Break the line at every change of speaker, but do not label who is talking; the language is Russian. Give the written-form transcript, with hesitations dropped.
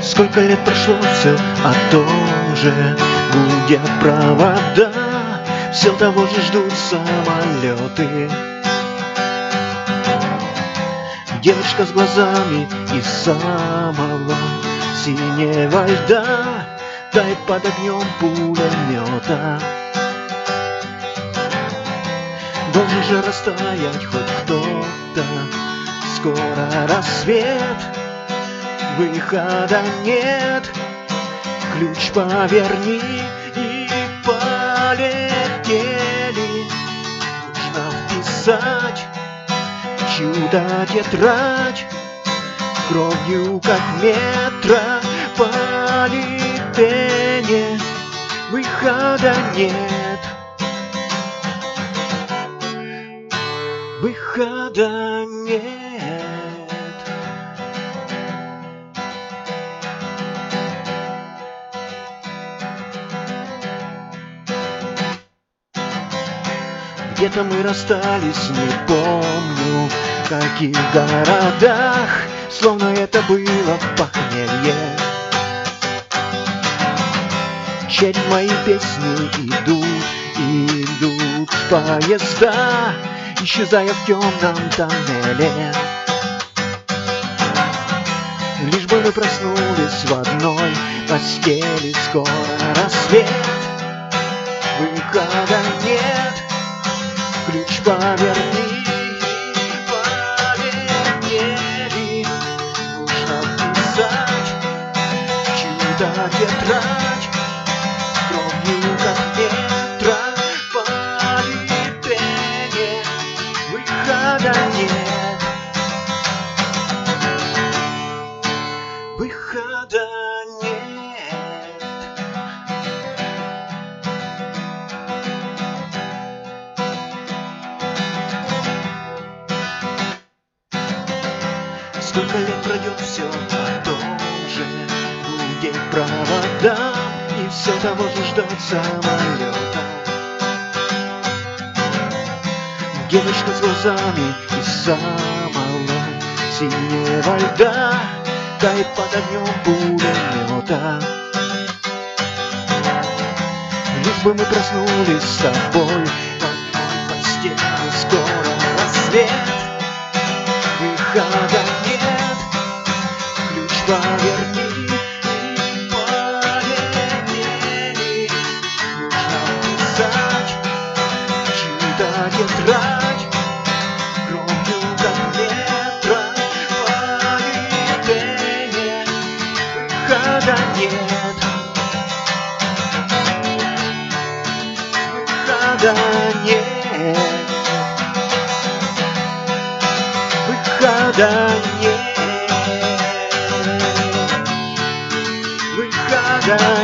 Сколько лет прошло, все о том же. Гудят провода, все того же ждут самолеты. Девочка с глазами из самого синего льда тает под огнем пулемета. Должен же растаять хоть кто-то. Скоро рассвет, выхода нет. Ключ поверни и полетели. Нужно вписать чудо-тетрадь кровью как метрополитене. Выхода нет. Выхода нет. Где-то мы расстались, не помню, в каких городах, словно это было похмелье. Через мои песни идут поезда, исчезая в темном тоннеле. Лишь бы мы проснулись в одной постели. Скоро рассвет, выхода нет. Ключ поверни, полетели. Нужно вписать чудо-тетрадь кровью как метрополитене. Выхода нет. Выхода нет. Сколько лет пройдет, все о том же. Гудеть провода, и все того же ждать самолета. Девочка с глазами из самого синего льда тает под огнем пулемета. Лишь бы мы проснулись с тобой в одной постели. Скоро рассвет, выхода нет. Ключ поверни и полетели. Нужно вписать чудо-тетрадь кровью как метрополитене. Выхода нет. Выхода нет. Выхода нет. Выхода